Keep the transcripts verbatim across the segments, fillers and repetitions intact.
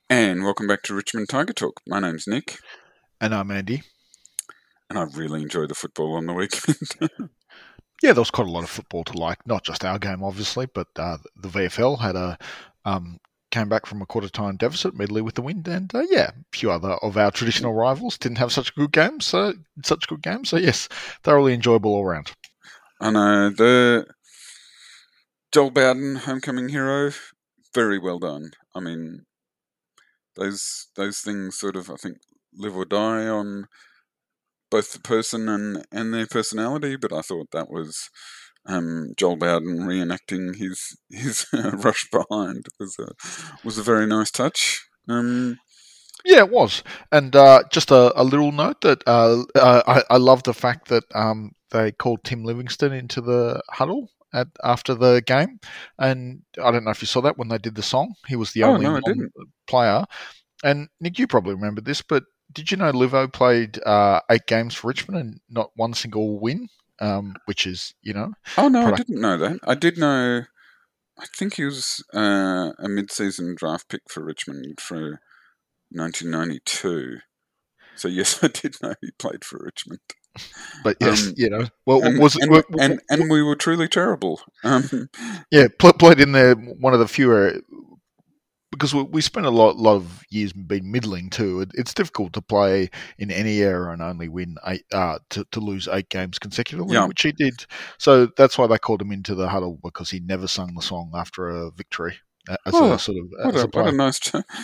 And welcome back to Richmond Tiger Talk. My name's Nick, And I'm Andy. and I really enjoyed the football on the weekend. Yeah, there was quite a lot of football to like. Not just our game, obviously, but uh, the V F L had a um, came back from a quarter time deficit, Medley with the win, and uh, yeah, a few other of our traditional rivals didn't have such good games. So such good games. So yes, thoroughly enjoyable all round. I know the Joel Bowden homecoming hero, very well done. I mean, those those things sort of I think live or die on both the person and and their personality. But I thought that was um, Joel Bowden reenacting his his uh, rush behind was a was a very nice touch. Um, Yeah, it was. And uh, just a, a little note that uh, uh, I, I love the fact that um, they called Tim Livingston into the huddle at after the game. And I don't know if you saw that when they did the song. He was the oh only no, I didn't. non-player. And Nick, you probably remember this, but did you know Livo played uh, eight games for Richmond and not one single win, um, which is, you know, Oh no, I product. didn't know that. I did know. I think he was uh, a mid-season draft pick for Richmond for nineteen ninety-two. So yes, I did know he played for Richmond. But yes, Um, you know, well, and was it? and w- and w- and we were truly terrible. Um, yeah, pl- played in there one of the fewer because we, we spent a lot lot of years being middling too. It, it's difficult to play in any era and only win eight uh, to to lose eight games consecutively, yeah. which he did. So that's why they called him into the huddle because he never sung the song after a victory uh, as a Oh, sort of what as a a what a player. nice.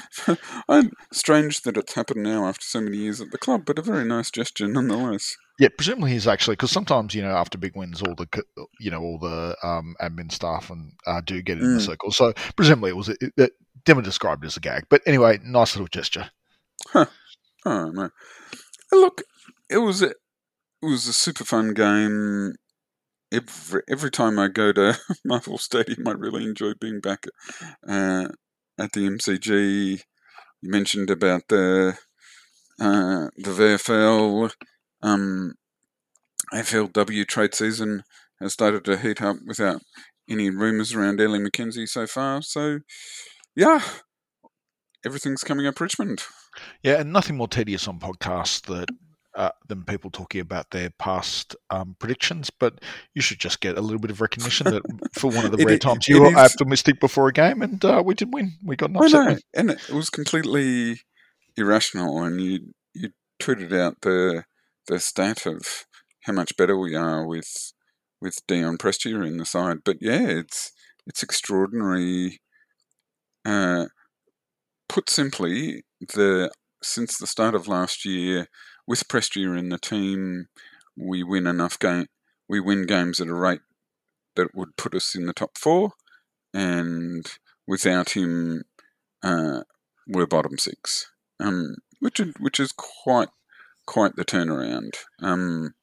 I, strange that it's happened now after so many years at the club, but a very nice gesture nonetheless. Yeah, presumably he's actually because sometimes you know after big wins, all the you know all the um, admin staff and uh, do get in the Mm. circle. So presumably it was it, it, Dimmer described it as a gag. But anyway, nice little gesture. Huh. Oh no. Look, it was a, it was a super fun game. Every every time I go to Marvel Stadium, I really enjoy being back uh, at the M C G. You mentioned about the uh, the V F L, um, A F L W trade season has started to heat up without any rumours around Ellie McKenzie so far. So yeah, everything's coming up Richmond. Yeah, and nothing more tedious on podcasts that uh, than people talking about their past um, predictions. But you should just get a little bit of recognition that for one of the It rare it, times you it were is. optimistic before a game, and uh, we did win. We got an I upset know, win. and it was completely irrational. And you you tweeted out the the stat of how much better we are with with Dion Prestia in the side. But yeah, it's it's extraordinary. Uh, put simply, the since the start of last year, with Prestia in the team, we win enough game. We win games at a rate that would put us in the top four, and without him, uh, we're bottom six. Um, which is, which is quite quite the turnaround. Um,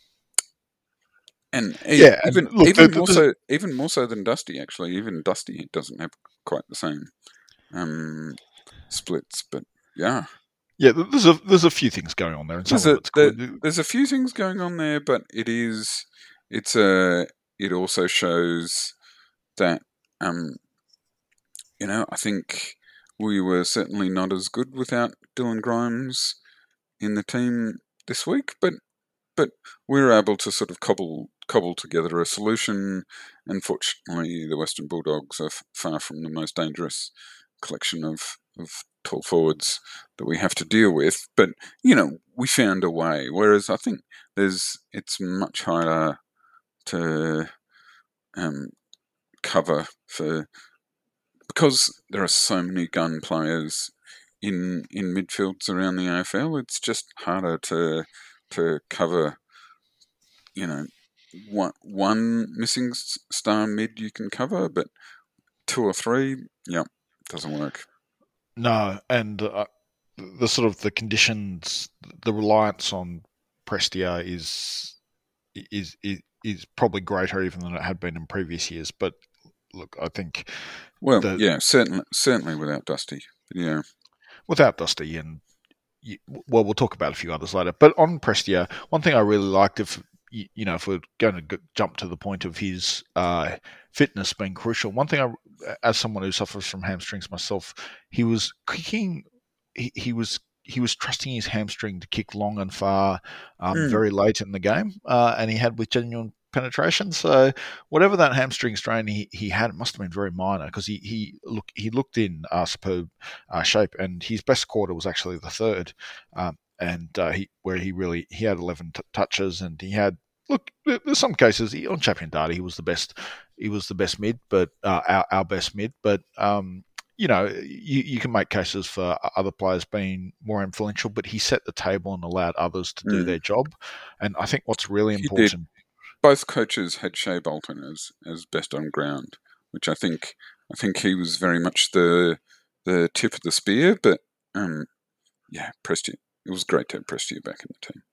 and e- Yeah, and even look, the, even the, more the, so even more so than Dusty actually. Even Dusty doesn't have quite the same um, splits, but yeah. yeah, there's a there's a few things going on there, and some There's of a it's there, good. there's a few things going on there, but it is it's a it also shows that um you know I think we were certainly not as good without Dylan Grimes in the team this week, but but we were able to sort of cobble cobble together a solution. Unfortunately, the Western Bulldogs are f- far from the most dangerous collection of of tall forwards that we have to deal with. But you know, we found a way. Whereas I think there's it's much harder to um, cover for because there are so many gun players in in midfields around the A F L. It's just harder to to cover. You know, one one missing star mid you can cover, but two or three, yeah, doesn't work. No, and uh, the sort of the conditions, the reliance on Prestia is is is is probably greater even than it had been in previous years. But look, I think Well, the yeah, certainly, certainly without Dusty, yeah. without Dusty and well, we'll talk about a few others later. But on Prestia, one thing I really liked, if you know, if we're going to jump to the point of his uh, fitness being crucial. One thing, I, as someone who suffers from hamstrings myself, he was kicking. He, he was he was trusting his hamstring to kick long and far, um, Mm. very late in the game, uh, and he had with genuine penetration. So whatever that hamstring strain he, he had, it must have been very minor because he he look he looked in uh, superb uh, shape, and his best quarter was actually the third, um, and uh, he where he really he had eleven t- touches, and he had. Look, there's some cases he, on Champion Data he was the best. He was the best mid, but uh, our our best mid. But um, you know, you, you can make cases for other players being more influential, but he set the table and allowed others to do Mm. their job. And I think what's really He did. important. Both coaches had Shea Bolton as as best on ground, which I think I think he was very much the the tip of the spear. But um, yeah, Prestia. It was great to have Prestia back in the team.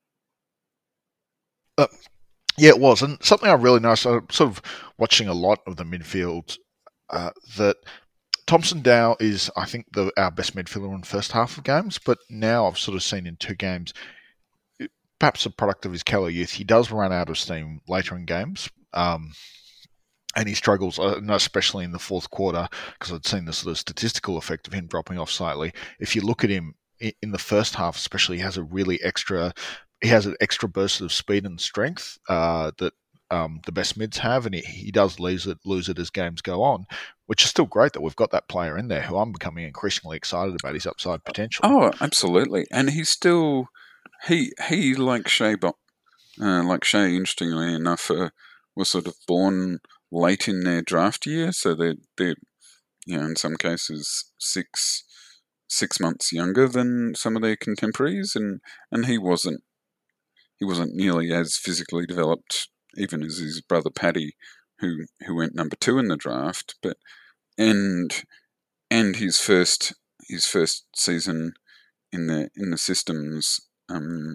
Uh, yeah, it was, and something I really noticed. I'm sort of watching a lot of the midfield. Uh, that Thompson Dow is, I think, the our best midfielder in the first half of games, but now I've sort of seen in two games, perhaps a product of his Keller youth, he does run out of steam later in games. Um, and he struggles, uh, especially in the fourth quarter, because I'd seen the sort of statistical effect of him dropping off slightly. If you look at him in the first half, especially, he has a really extra, he has an extra burst of speed and strength uh, that um, the best mids have, and he, he does lose it, lose it as games go on, which is still great that we've got that player in there who I'm becoming increasingly excited about his upside potential. Oh, absolutely, and he's still he he like Shea, uh, like Shea, interestingly enough, uh, was sort of born late in their draft year, so they're they're you know in some cases six six months younger than some of their contemporaries, and and he wasn't he wasn't nearly as physically developed even as his brother Paddy, who who went number two in the draft, but and and his first his first season in the in the systems um,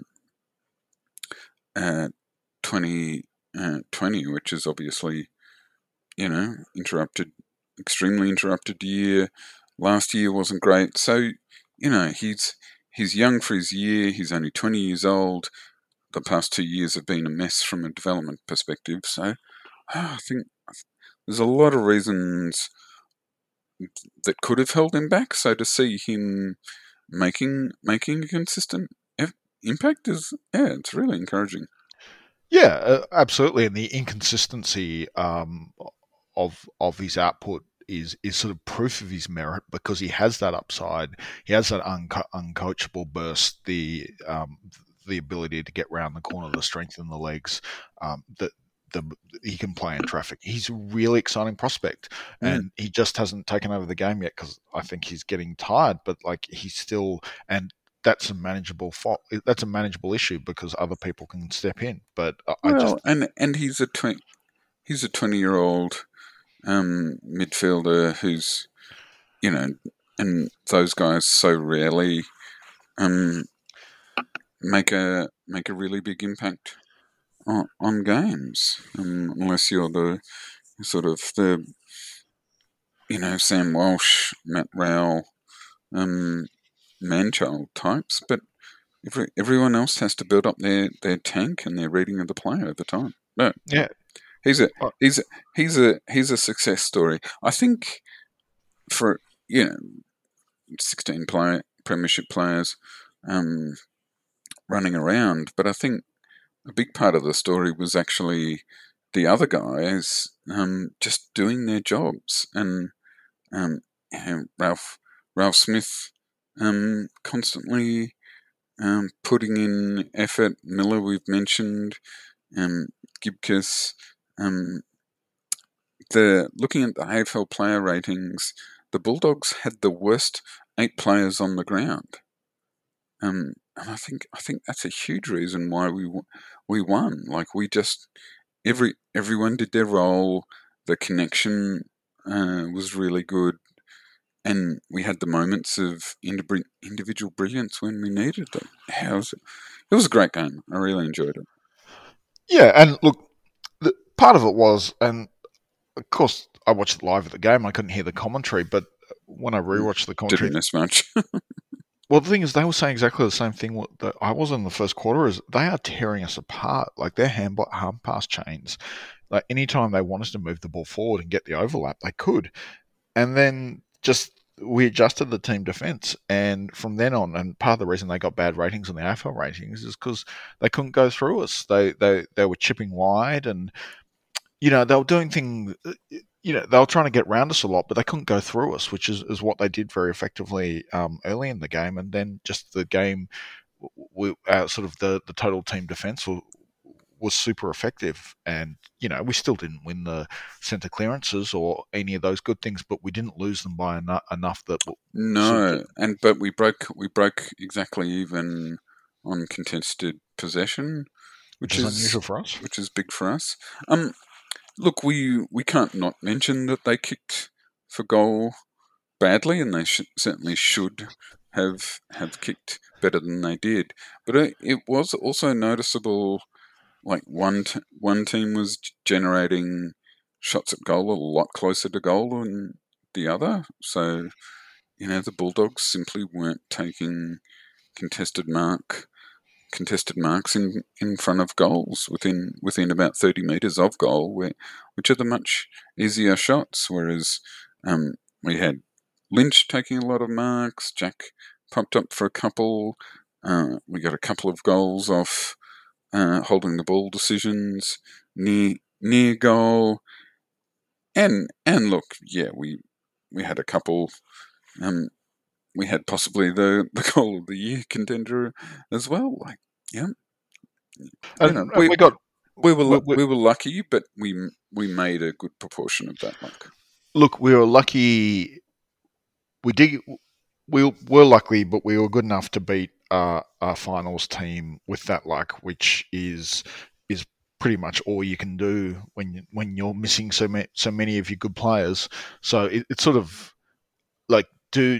uh, twenty twenty, which is obviously you know interrupted, extremely interrupted year. Last year wasn't great, so you know he's he's young for his year. He's only twenty years old. The past two years have been a mess from a development perspective. So I think there's a lot of reasons that could have held him back. So to see him making making a consistent impact is yeah, it's really encouraging. Yeah, uh, absolutely, and the inconsistency um, of of his output is is sort of proof of his merit because he has that upside, he has that unco- uncoachable burst, the um, the ability to get round the corner, the strength in the legs, um, that the he can play in traffic. He's a really exciting prospect, Mm. and he just hasn't taken over the game yet because I think he's getting tired. But like he's still and that's a manageable fault. That's a manageable issue because other people can step in. But I just Well, and and he's a twenty he's a twenty year old um, midfielder who's you know, and those guys so rarely um, make a make a really big impact on, on games, um, unless you're the sort of the you know Sam Walsh, Matt Rowell, um, Manchild types, but every, everyone else has to build up their, their tank and their reading of the play over time. But yeah. he's a Uh, he's a, he's a he's a success story. I think for you know sixteen player premiership players um, running around, but I think a big part of the story was actually the other guys um, just doing their jobs, and um, and Ralph Ralph Smith um, constantly um, putting in effort. Miller, we've mentioned, um, Gibcus. Um, the looking at the A F L player ratings, the Bulldogs had the worst eight players on the ground. Um, and I think I think that's a huge reason why we we won. Like we just every everyone did their role. The connection uh, was really good, and we had the moments of individual brilliance when we needed them. How was it? It was a great game. I really enjoyed it. yeah, and look, the, part of it was, and of course, I watched it live at the game. I couldn't hear the commentary, but when I rewatched the commentary, Didn't miss much. well, the thing is, they were saying exactly the same thing that I was in the first quarter. Is they are tearing us apart, like their hand hand pass chains. Like anytime they wanted to move the ball forward and get the overlap, they could. And then just we adjusted the team defense, and from then on, and part of the reason they got bad ratings on the A F L ratings is because they couldn't go through us. They they they were chipping wide, and you know they were doing things. You know they were trying to get around us a lot, but they couldn't go through us, which is, is what they did very effectively um, early in the game, and then just the game, we, uh, sort of the the total team defense was, was super effective, and you know we still didn't win the centre clearances or any of those good things, but we didn't lose them by enough, enough that sort No, of, and but we broke we broke exactly even on contested possession, which which is is unusual for us. which is big for us. Um, look, we we can't not mention that they kicked for goal badly, and they sh- certainly should have have kicked better than they did. But it, it was also noticeable. Like one t- one team was g- generating shots at goal a lot closer to goal than the other. So you know the Bulldogs simply weren't taking contested mark contested marks in, in front of goals within within about thirty metres of goal, where, which are the much easier shots. Whereas um, we had Lynch taking a lot of marks, Jack popped up for a couple. Uh, we got a couple of goals off uh, holding the ball decisions near near goal, and and look, yeah, we we had a couple. Um, we had possibly the, the goal of the year contender as well. Like, yeah, you know, And, and we we got we were we, lu- we, we were lucky, but we we made a good proportion of that luck. look, we were lucky. We did. We were lucky, but we were good enough to beat uh, our finals team with that luck, which is is pretty much all you can do when you, when you're missing so many so many of your good players. So it, it's sort of like, do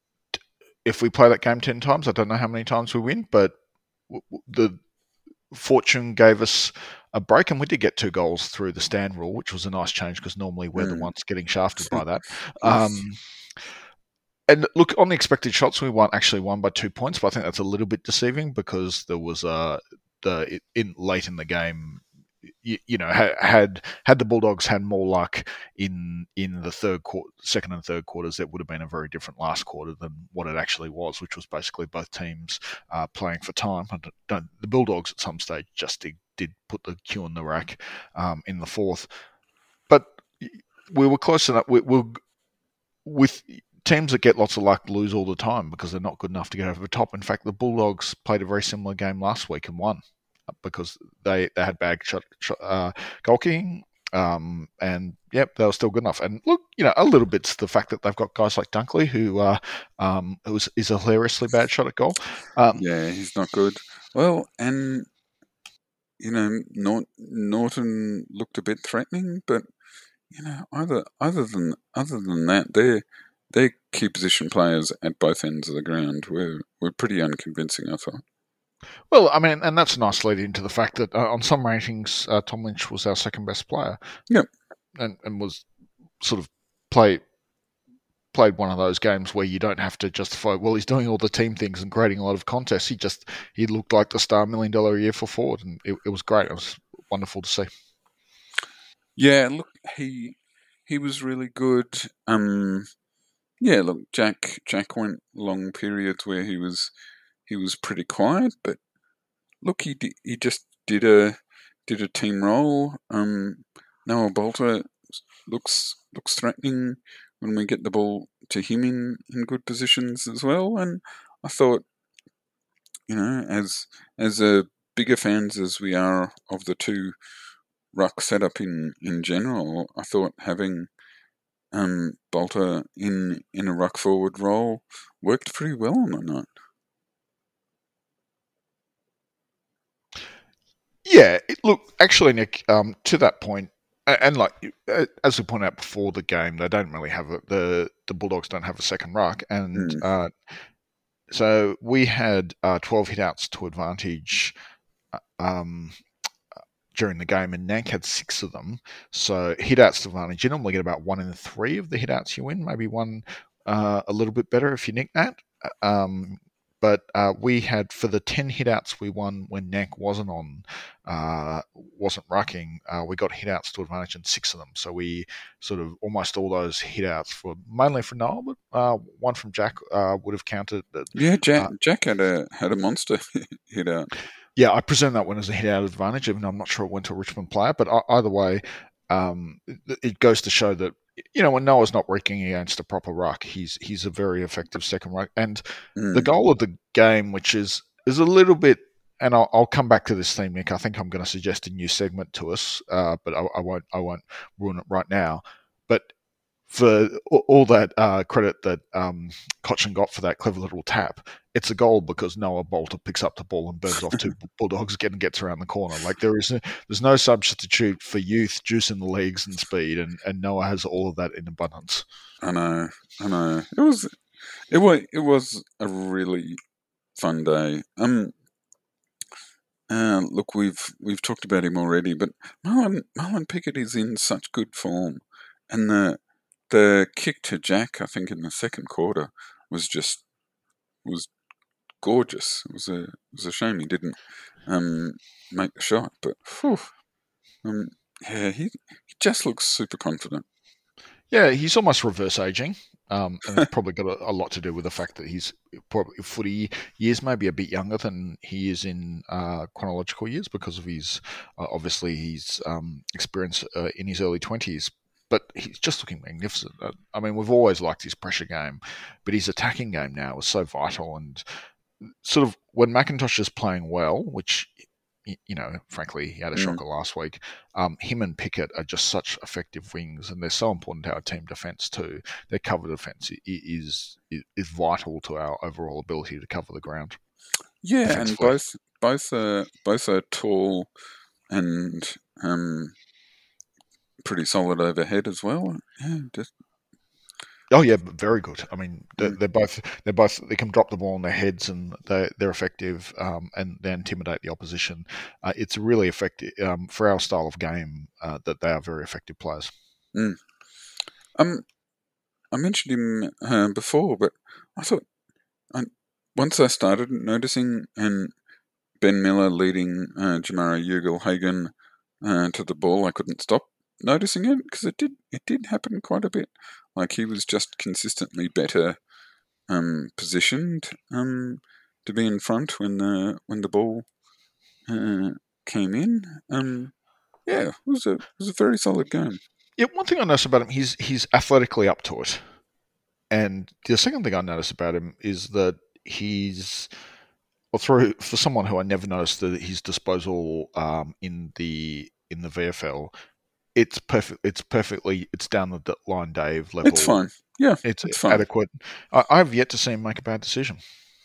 if we play that game ten times, I don't know how many times we win, but the fortune gave us a break, and we did get two goals through the stand rule, which was a nice change because normally we're the Mm. ones getting shafted by that. Yes. Um, and look, on the expected shots, we won actually won by two points, but I think that's a little bit deceiving because there was uh, the in late in the game. You, you know, had had the Bulldogs had more luck in in the third quarter, second and third quarters, it would have been a very different last quarter than what it actually was, which was basically both teams uh, playing for time. I don't, don't, the Bulldogs at some stage just did, did put the cue in the rack um, in the fourth, but we were close enough. We, we with teams that get lots of luck lose all the time because they're not good enough to get over the top. In fact, the Bulldogs played a very similar game last week and won because they, they had bad shot, shot, uh, goal kicking. Um, and yep, they were still good enough. And look, you know, a little bit's the fact that they've got guys like Dunkley, who uh, um, who is, is a hilariously bad shot at goal. Um, Yeah, he's not good. Well, and you know, Nort- Norton looked a bit threatening, but you know, either other than other than that, their their key position players at both ends of the ground were were pretty unconvincing. I thought. well, I mean, and that's a nice lead into the fact that uh, on some ratings, uh, Tom Lynch was our second best player. Yep. And, and was sort of play played one of those games where you don't have to justify, well, he's doing all the team things and creating a lot of contests. He just he looked like the star million dollar a year for forward, and it, it was great. It was wonderful to see. Yeah, look, he he was really good. Um, yeah, look, Jack Jack went long periods where he was he was pretty quiet, but look, he di- he just did a did a team role. Um, Noah Bolter looks looks threatening when we get the ball to him in, in good positions as well. And I thought, you know, as as a bigger fans as we are of the two ruck setup in, in general, I thought having um, Bolter in in a ruck forward role worked pretty well on the night. Yeah, it, look, actually, Nick, um, to that point, and like as we pointed out before the game, they don't really have a, the the Bulldogs don't have a second ruck, and Mm. uh, so we had uh, twelve hitouts to advantage. Um, during the game, and Nank had six of them. So hitouts to advantage. You normally get about one in three of the hitouts you win, maybe one uh, a little bit better if you nick that. Um, but uh, we had for the ten hitouts we won when Nank wasn't on, uh, wasn't rucking. Uh, we got hitouts to advantage in six of them. So we sort of almost all those hitouts for mainly for Noel, but uh, one from Jack uh, would have counted. Yeah, Jack Uh, Jack had a had a monster hit out. yeah, I presume that one as a hit out advantage, even though I'm not sure it went to a Richmond player. But e- either way, um, it, it goes to show that you know when Noah's not wrecking against a proper ruck, he's he's a very effective second ruck. And the Mm. goal of the game, which is is a little bit, and I'll, I'll come back to this theme, Nick. I think I'm going to suggest a new segment to us, uh, but I, I won't I won't ruin it right now. But for all that uh, credit that um, Cochin got for that clever little tap, it's a goal because Noah Bolter picks up the ball and burns off two Bulldogs again and gets around the corner. Like there is, no, there's no substitute for youth, juice in the legs, and speed, and, and Noah has all of that in abundance. I know, I know. It was, it was, it was a really fun day. Um, uh, look, we've we've talked about him already, but Marlon Marlon Pickett is in such good form, and the the kick to Jack, I think, in the second quarter was just was gorgeous. It was a it was a shame he didn't um, make the shot, but whew, um, yeah, he he just looks super confident. Yeah, he's almost reverse aging. Um, and it's probably got a, a lot to do with the fact that he's probably footy years, maybe a bit younger than he is in uh, chronological years because of his, uh, obviously, his um, experience uh, in his early twenties. But he's just looking magnificent. Uh, I mean, we've always liked his pressure game, but his attacking game now is so vital. And sort of when McIntosh is playing well, which you know, frankly, he had a Mm. shocker last week. Um, him and Pickett are just such effective wings, and they're so important to our team defence too. Their cover defence is, is is vital to our overall ability to cover the ground. Yeah, and both both are both are tall and um, pretty solid overhead as well. Yeah, just, Oh yeah, very good. I mean, they're, mm. they're both they're both they can drop the ball on their heads and they they're effective um, and they intimidate the opposition. Uh, it's really effective um, for our style of game uh, that they are very effective players. Mm. Um, I mentioned him uh, before, but I thought I, once I started noticing and Ben Miller leading uh, Jamara Ugle-Hagan uh, to the ball, I couldn't stop noticing it because it did it did happen quite a bit. Like he was just consistently better um, positioned um, to be in front when the when the ball uh, came in. Um, yeah, it was a it was a very solid game. Yeah, one thing I noticed about him, he's he's athletically up to it. And the second thing I noticed about him is that he's, well, through for someone who I never noticed that his disposal um, in the in the V F L, it's perfect. It's perfectly. It's down the line, Dave level. It's fine. Yeah, it's, it's fine. adequate. I, I've yet to see him make a bad decision.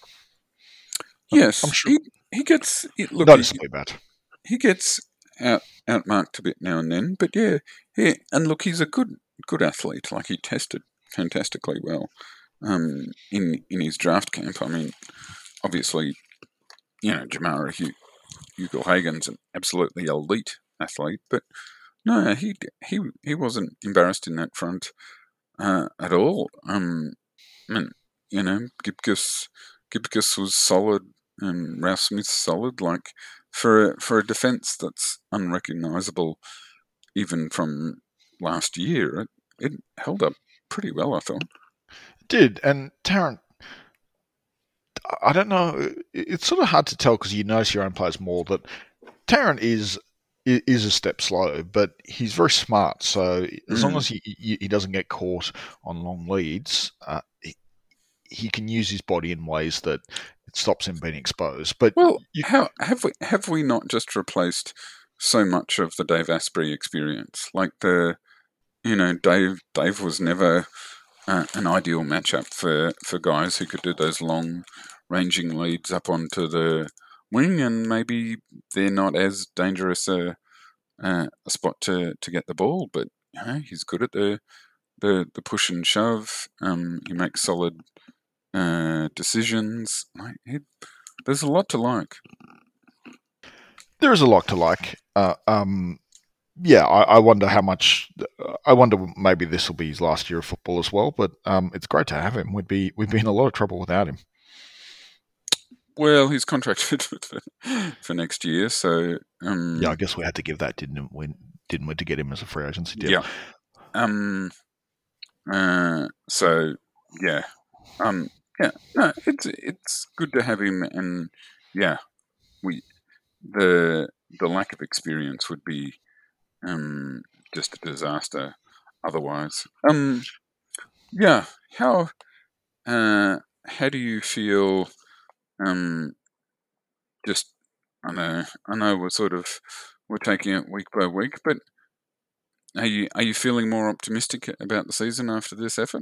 Yes, I'm sure. He he gets it, look. Noticeably He, bad. he gets out outmarked a bit now and then, but yeah, yeah. And look, he's a good good athlete. Like he tested fantastically well um, in in his draft camp. I mean, obviously, you know, Jamara Ugle-Hagan's an absolutely elite athlete, but no, he he he wasn't embarrassed in that front uh, at all. Um, I mean, you know, Gibcus Gibcus was solid, and Ralph Smith's solid. Like for for a defence that's unrecognisable, even from last year, it, it held up pretty well, I thought. It did, and Tarrant. I don't know. It's sort of hard to tell because you notice your own players more. That Tarrant is is a step slow, but he's very smart. So as mm. long as he he doesn't get caught on long leads, uh, he, he can use his body in ways that it stops him being exposed. But well, you, how have we have we not just replaced so much of the Dave Asprey experience? Like the, you know, Dave Dave was never uh, an ideal matchup for for guys who could do those long ranging leads up onto the wing, and maybe they're not as dangerous a, uh, a spot to, to get the ball, but you know, he's good at the the, the push and shove. Um, he makes solid uh, decisions. Like he, there's a lot to like. There is a lot to like. Uh, um, yeah, I, I wonder how much. I wonder maybe this will be his last year of football as well. But um, it's great to have him. We'd be we'd be in a lot of trouble without him. well, he's contracted for, for next year, so um, yeah, I guess we had to give that, didn't we? Didn't we, to get him as a free agency deal? Yeah. Um. Uh. So yeah. Um. Yeah. No, it's it's good to have him, and yeah, we the the lack of experience would be um just a disaster otherwise. Um. Yeah. How uh how do you feel? Um. Just I know I know we're sort of we're taking it week by week, but are you are you feeling more optimistic about the season after this effort?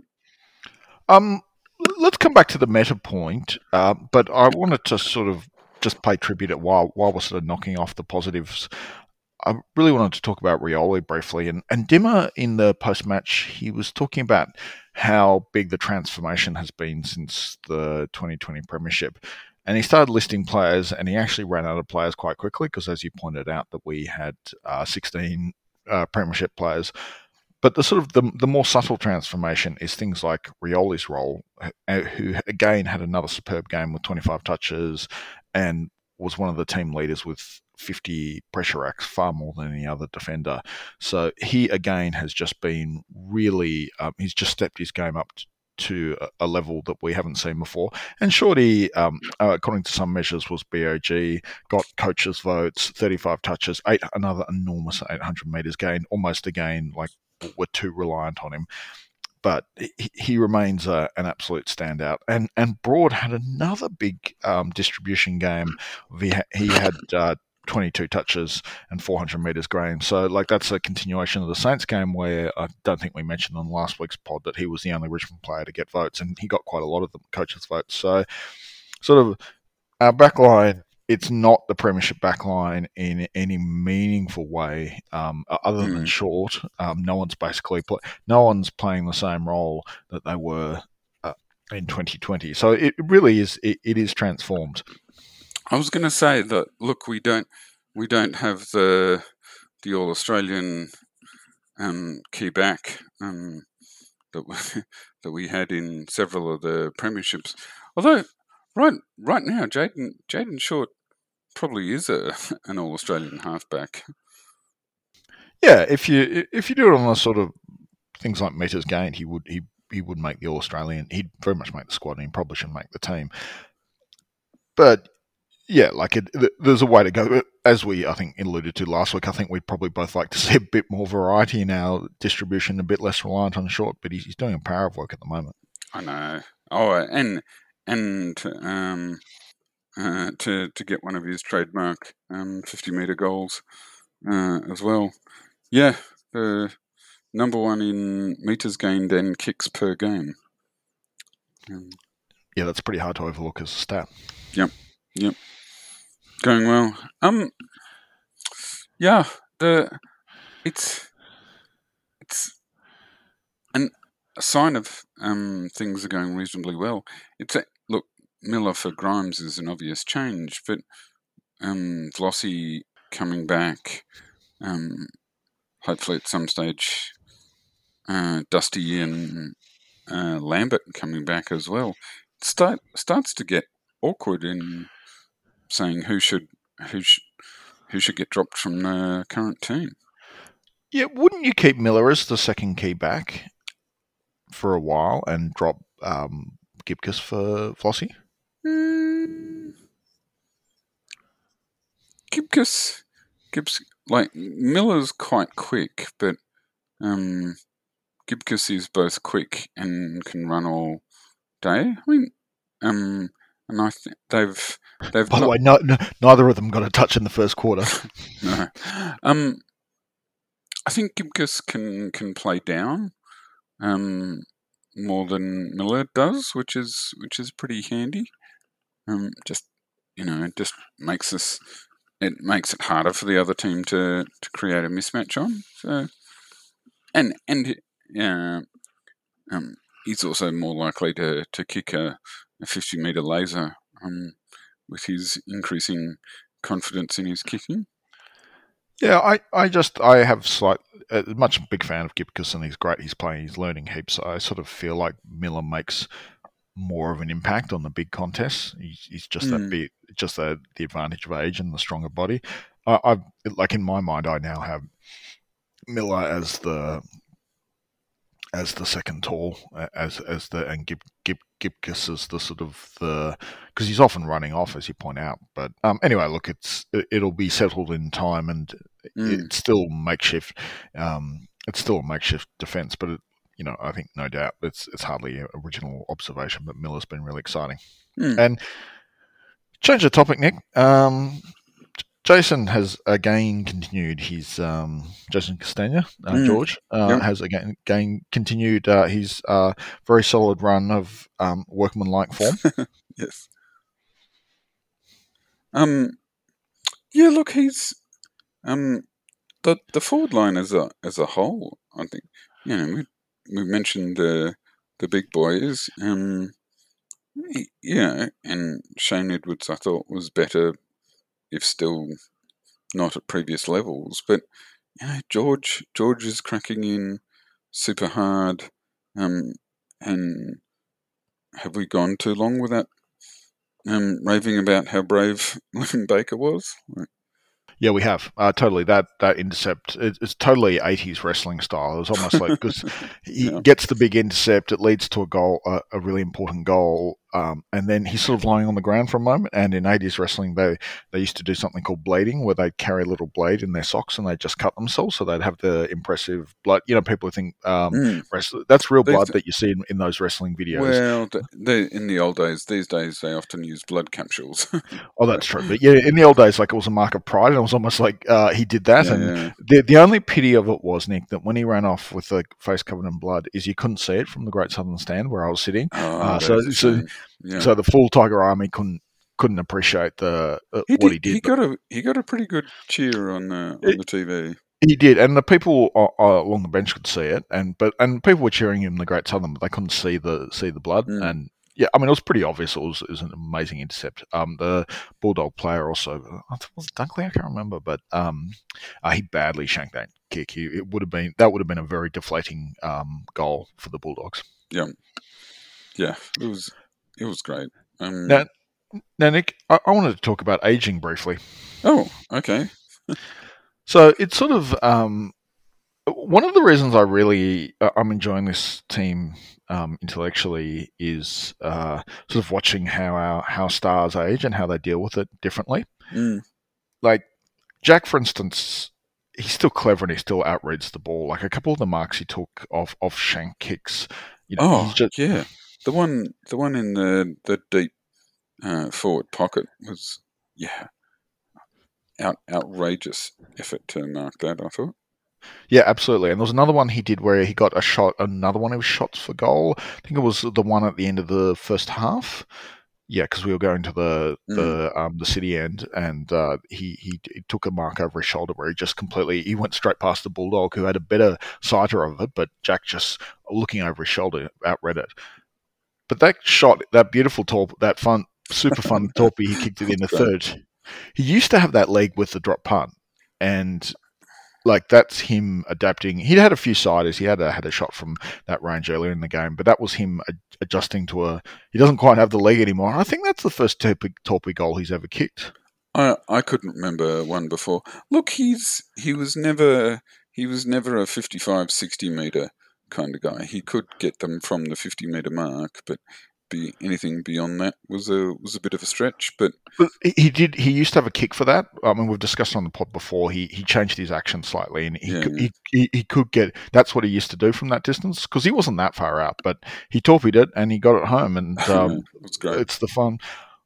Um, let's come back to the meta point, uh, but I wanted to sort of just pay tribute at while while we're sort of knocking off the positives. I really wanted to talk about Rioli briefly, and and Dimmer in the post match he was talking about how big the transformation has been since the twenty twenty Premiership. And he started listing players, and he actually ran out of players quite quickly because, as you pointed out, that we had uh, sixteen uh, Premiership players. But the sort of the, the more subtle transformation is things like Rioli's role, who again had another superb game with twenty-five touches and was one of the team leaders with fifty pressure acts, far more than any other defender. So he again has just been really, um, he's just stepped his game up to a level that we haven't seen before. And Shorty, um, uh, according to some measures, was B O G, got coaches' votes, thirty-five touches, eight another enormous eight hundred metres gain, almost again like we're too reliant on him. But he, he remains uh, an absolute standout. And and Broad had another big um, distribution game. He, ha- he had uh, twenty-two touches and four hundred metres gained. So like that's a continuation of the Saints game where I don't think we mentioned on last week's pod that he was the only Richmond player to get votes, and he got quite a lot of the coaches' votes. So sort of our backline, it's not the Premiership backline in any meaningful way, um, other than Mm. short. Um, no one's basically play, no one's playing the same role that they were uh, in twenty twenty. So it really is. It, it is transformed. I was going to say that. Look, we don't we don't have the the All Australian um, key back um, that we, that we had in several of the premierships. Although right right now, Jaden Jaden Short probably is a an All Australian halfback. Yeah, if you if you do it on the sort of things like meters gained, he would he he would make the All Australian. He'd very much make the squad, and he probably should make the team. But yeah, like it, there's a way to go. As we, I think, alluded to last week, I think we'd probably both like to see a bit more variety in our distribution, a bit less reliant on short. But he's, he's doing a power of work at the moment. I know. Oh, and and um, uh, to to get one of his trademark um, fifty meter goals uh, as well. Yeah, the number one in meters gained and kicks per game. Um, yeah, that's pretty hard to overlook as a stat. Yep, yep. Going well. Um, yeah, the it's it's an, a sign of um things are going reasonably well. It's a, look, Miller for Grimes is an obvious change, but um, Vlossi coming back, um, hopefully at some stage, uh, Dusty and uh, Lambert coming back as well. It start starts to get awkward in saying who should who sh- who should get dropped from the current team. Yeah, wouldn't you keep Miller as the second key back for a while and drop um, Gibcus for Vlossi? Mm. Gibcus, Gibbs, like Miller's quite quick, but um, Gibcus is both quick and can run all day. I mean, um, and I think they've they've. By not, the way, no, no, neither of them got a touch in the first quarter. no, um, I think Gibcus can can play down, um, more than Miller does, which is which is pretty handy. Um, just you know, it just makes us it makes it harder for the other team to, to create a mismatch on. So, and and yeah, um, he's also more likely to, to kick a, a fifty meter laser um, with his increasing confidence in his kicking. Yeah, I, I just I have slight uh, much big fan of Gibcus, and he's great. He's playing, he's learning heaps. So I sort of feel like Miller makes more of an impact on the big contests. He's, he's just that Mm. big, just the the advantage of age and the stronger body. I, I like in my mind, I now have Miller as the as the second tall, as as the and Gib, Gib, Gibcus as the sort of the because he's often running off, as you point out. But um, anyway, look, it's it, it'll be settled in time, and Mm. it's still makeshift. Um, it's still a makeshift defence, but it, you know, I think no doubt it's it's hardly an original observation. But Miller's been really exciting. Mm. And change the topic, Nick. Um, Jason has again continued his um, Jason Castagna, uh, Mm. George uh, Yep. has again, again continued uh, his uh, very solid run of um, workmanlike form. Yes. Um. Yeah. Look, he's um the the forward line as a as a whole. I think you know we we mentioned the the big boys. Um. y- Yeah, and Shane Edwards I thought was better, if still not at previous levels. But you know, George George is cracking in super hard. Um. And have we gone too long without um raving about how brave Living Baker was? Like, Yeah, we have uh, totally that that intercept. It, it's totally eighties wrestling style. It was almost like because he yeah. gets the big intercept, it leads to a goal, a, a really important goal, um, and then he's sort of lying on the ground for a moment. And in eighties wrestling, they they used to do something called blading, where they'd carry a little blade in their socks and they'd just cut themselves, so they'd have the impressive blood. You know, people think um, Mm. wrestler, that's real These blood that you see in, in those wrestling videos. well, th- they in the old days. These days, they often use blood capsules. Oh, that's true. But yeah, in the old days, like it was a mark of pride, and it was almost like uh, he did that. Yeah, and yeah. the the only pity of it was, Nick, that when he ran off with the face covered in blood, is you couldn't see it from the Great Southern Stand where I was sitting. Oh, Uh, that so is a so shame. Yeah, so the full Tiger Army couldn't couldn't appreciate the uh, he what did. he did. He But got a he got a pretty good cheer on uh, on it, the T V. he did, and the people uh, uh, along the bench could see it, and but and people were cheering him the Great Southern, but they couldn't see the see the blood. Mm. And yeah, I mean it was pretty obvious. It was, it was an amazing intercept. Um, the Bulldog player also, I think it was Dunkley, I can't remember, but um, uh, he badly shanked that kick. He, it would have been that would have been a very deflating um goal for the Bulldogs. Yeah, yeah. It was it was great. Um. Now, now Nick, I, I wanted to talk about aging briefly. Oh, okay. So it's sort of um, one of the reasons I really uh, I'm enjoying this team um, intellectually is uh, sort of watching how our how stars age and how they deal with it differently. Mm. Like Jack, for instance, he's still clever and he still outreads the ball. Like a couple of the marks he took off off shank kicks, you know, Oh, he's just yeah. The one the one in the the deep uh, forward pocket was yeah out outrageous effort to mark that. I thought. yeah, absolutely. And there was another one he did where he got a shot, another one of his shots for goal. I think it was the one at the end of the first half. Yeah, because we were going to the Mm. the um, the city end, and uh, he, he he took a mark over his shoulder where he just completely he went straight past the Bulldog, who had a better sighter of it, but Jack just looking over his shoulder outread it. But that shot, that beautiful torp, that fun, super fun torpy he kicked it in the Great. third. He used to have that leg with the drop punt, and like that's him adapting. He'd had a few siders. He had a, had a shot from that range earlier in the game, but that was him ad- adjusting to a. He doesn't quite have the leg anymore. I think that's the first torpy, torpy goal he's ever kicked. I I couldn't remember one before. Look, he's he was never he was never a fifty-five, sixty meter kind of guy. He could get them from the fifty meter mark, but be anything beyond that was a was a bit of a stretch. But But he he did. He used to have a kick for that. I mean, we've discussed on the pod before. He he changed his action slightly, and he yeah, could, yeah. he, he he could get. That's what he used to do from that distance because he wasn't that far out, but he torpedoed it and he got it home, and um, it was great. it's the fun.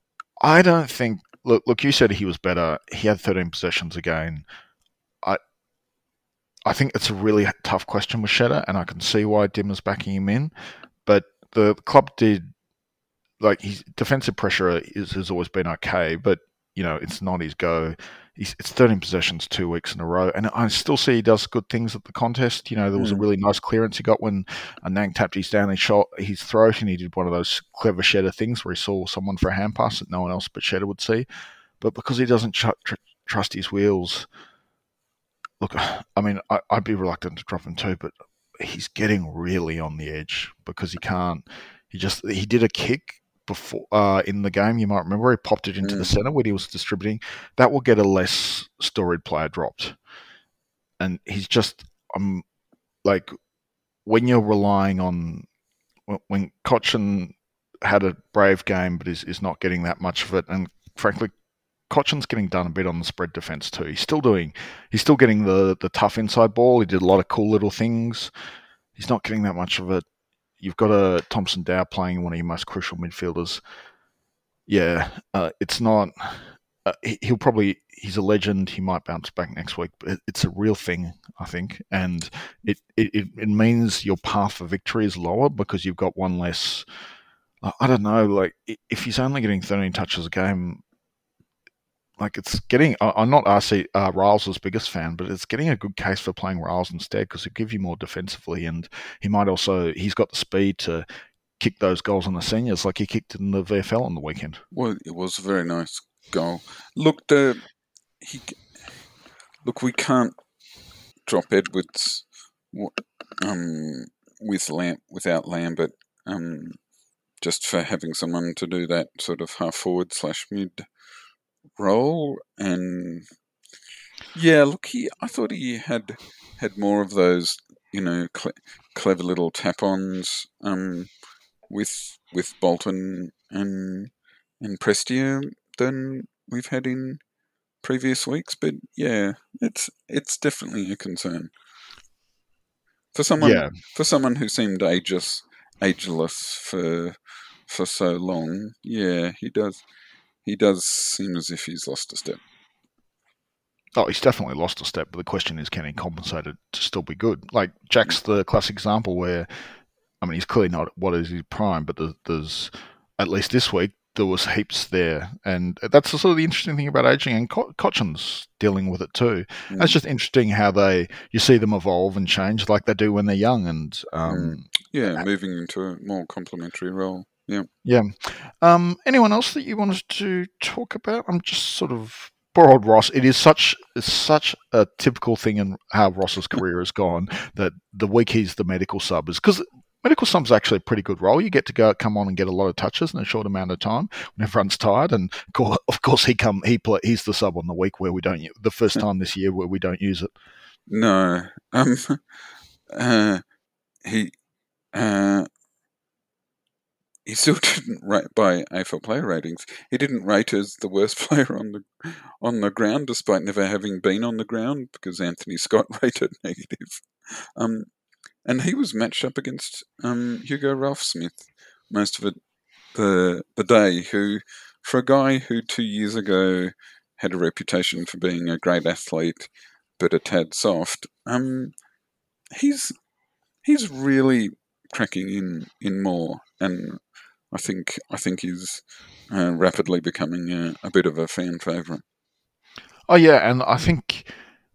I don't think. Look, look. You said he was better. He had thirteen possessions again. I I think it's a really tough question with Shedder, and I can see why Dimmer's backing him in. But the club did like his defensive pressure is, has always been okay, but you know it's not his go. He's, it's thirteen possessions two weeks in a row, and I still see he does good things at the contest. You know, there was a Mm. really nice clearance he got when Nang tapped his down his shot his throat, and he did one of those clever Shedder things where he saw someone for a hand pass that no one else but Shedder would see. But because he doesn't tr- tr- trust his wheels, look, I mean, I, I'd be reluctant to drop him too, but he's getting really on the edge because he can't. He just he did a kick before uh, in the game. You might remember he popped it into Mm. the center when he was distributing. That will get a less storied player dropped, and he's just um like when you're relying on when Cochin had a brave game, but is, is not getting that much of it, and frankly, Cochin's getting done a bit on the spread defense too. He's still doing, he's still getting the the tough inside ball. He did a lot of cool little things. He's not getting that much of it. You've got a Thompson Dow playing one of your most crucial midfielders. Yeah, uh, it's not. Uh, he, he'll probably he's a legend. He might bounce back next week, but it, it's a real thing, I think, and it, it it means your path for victory is lower because you've got one less. I don't know, like if he's only getting thirteen touches a game, like it's getting. I'm not R C uh, Riles' biggest fan, but it's getting a good case for playing Riles instead because it gives you more defensively, and he might also he's got the speed to kick those goals on the seniors like he kicked in the V F L on the weekend. Well, it was a very nice goal. Look, the he look we can't drop Edwards um, with Lam- without Lambert um, just for having someone to do that sort of half forward slash mid role. And yeah, look, he I thought he had had more of those, you know, cle clever little tap-ons um, with with Bolton and and Prestia than we've had in previous weeks. But yeah, it's it's definitely a concern for someone Yeah, for someone who seemed ageless ageless for for so long. Yeah, he does he does seem as if he's lost a step. oh, he's definitely lost a step, but the question is, can he compensate it to still be good? Like Jack's the classic example where, I mean, he's clearly not what is his prime, but there's, there's at least this week there was heaps there, and that's the sort of the interesting thing about aging, and Co- Cochin's dealing with it too. Mm. It's just interesting how they you see them evolve and change like they do when they're young, and um, mm. yeah, moving into a more complementary role. Yeah, yeah. Um, anyone else that you wanted to talk about? I'm just sort of poor old Ross. It is such it's such a typical thing in how Ross's career has gone that the week he's the medical sub is because medical sub's actually a pretty good role. You get to go come on and get a lot of touches in a short amount of time when everyone's tired. And of course, he come he play, he's the sub on the week where we don't the first time this year where we don't use it. no, um, uh, he. Uh, He still didn't rate by A F L player ratings. He didn't rate as the worst player on the on the ground, despite never having been on the ground, because Anthony Scott rated negative. Um, and he was matched up against um, Hugo Ralphsmith most of it the the day. Who, for a guy who two years ago had a reputation for being a great athlete but a tad soft, um, he's he's really cracking in in more and. I think I think he's uh, rapidly becoming a, a bit of a fan favourite. Oh yeah, and I think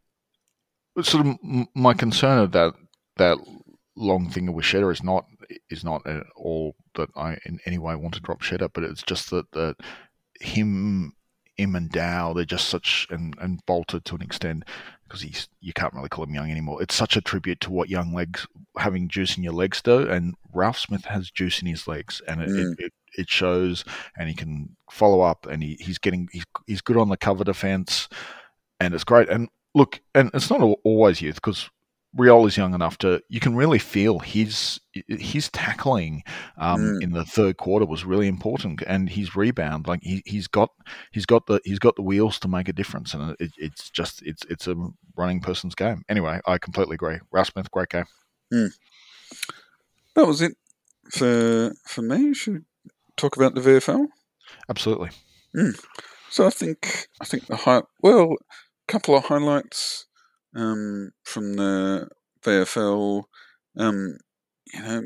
sort of my concern of that that long thing with Shedder is not is not at all that I in any way want to drop Shedder, but it's just that that him him and Dow they're just such and and Bolter to an extent because he's you can't really call him young anymore. It's such a tribute to what young legs having juice in your legs do, and Ralphsmith has juice in his legs, and it, Mm. it, it, it shows, and he can follow up, and he, he's getting he's he's good on the cover defense, and it's great. And look, and it's not always youth because Riol is young enough to you can really feel his his tackling um, Mm. in the third quarter was really important, and his rebound like he he's got he's got the he's got the wheels to make a difference, and it, it's just it's it's a running person's game. Anyway, I completely agree. Ralphsmith, great game. Mm. That was it for for me. Should we talk about the V F L? Absolutely. Mm. So I think I think the high well, a couple of highlights um, from the V F L. Um, you know,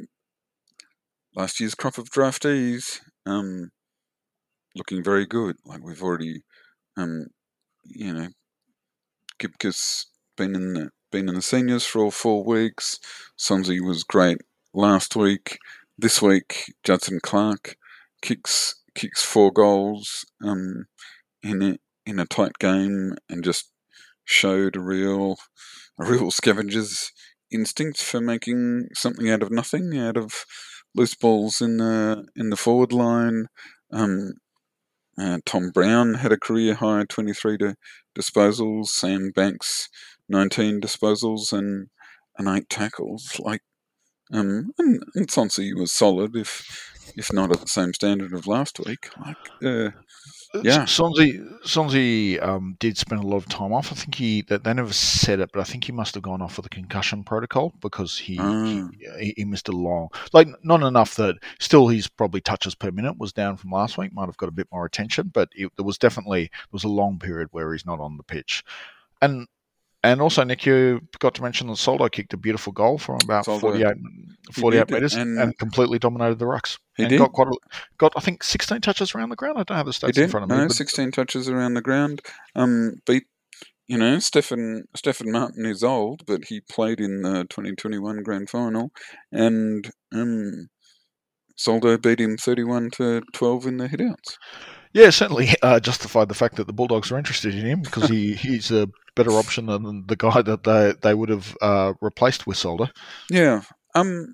last year's crop of draftees um, looking very good. Like we've already, um, you know, Gibcus been in the been in the seniors for all four weeks. Sonzi was great last week. This week, Judson Clark kicks kicks four goals um, in a, in a tight game and just showed a real a real scavenger's instinct for making something out of nothing, out of loose balls in the in the forward line. Um, uh, Tom Brown had a career high twenty-three to disposals. Sam Banks nineteen disposals and and eight tackles. Like um, and, and Swansea was solid, if if not at the same standard of last week. Like uh, yeah, Swansea, Swansea um, did spend a lot of time off. I think he that they never said it, but I think he must have gone off with a concussion protocol because he he, uh, he he missed a long, like not enough that still he's probably touches per minute was down from last week. Might have got a bit more attention, but it, there was definitely there was a long period where he's not on the pitch, and and also, Nick, you forgot to mention that Soldo kicked a beautiful goal from about Soldo, forty-eight, he forty-eight did, metres and and completely dominated the rucks. he And did. got quite a, got I think sixteen touches around the ground. I don't have the He stats in did. front of me, No, but sixteen touches around the ground. Um, beat you know Stephen Stephen Martin is old, but he played in the twenty twenty-one grand final, and um, Soldo beat him thirty-one to twelve in the hitouts. yeah, certainly uh, justified the fact that the Bulldogs are interested in him because he, he's a better option than the guy that they they would have uh, replaced with Soldo. Yeah. Um.